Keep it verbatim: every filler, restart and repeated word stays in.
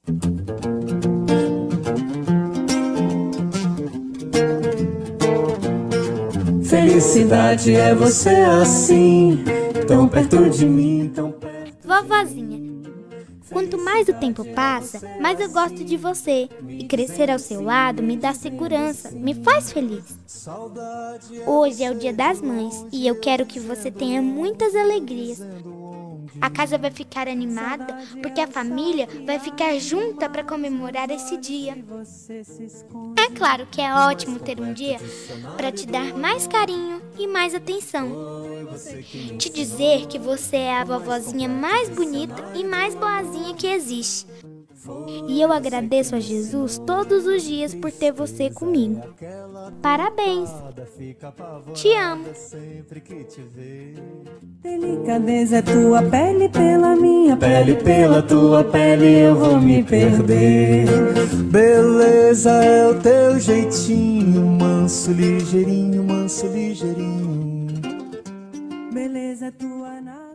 Felicidade é você assim, tão perto de mim, tão perto. Vovozinha, quanto mais o tempo passa, mais eu gosto de você. E crescer ao seu lado me dá segurança, me faz feliz. Hoje é o Dia das Mães e eu quero que você tenha muitas alegrias. A casa vai ficar animada porque a família vai ficar junta para comemorar esse dia. É claro que é ótimo ter um dia para te dar mais carinho e mais atenção. Te dizer que você é a vovozinha mais bonita e mais boazinha que existe. E eu agradeço a Jesus todos os dias por ter você comigo. Parabéns! Te amo! Delicadeza é tua pele pela minha pele, pela tua pele eu vou me perder. Beleza é o teu jeitinho, manso, ligeirinho, manso, ligeirinho. Beleza é tua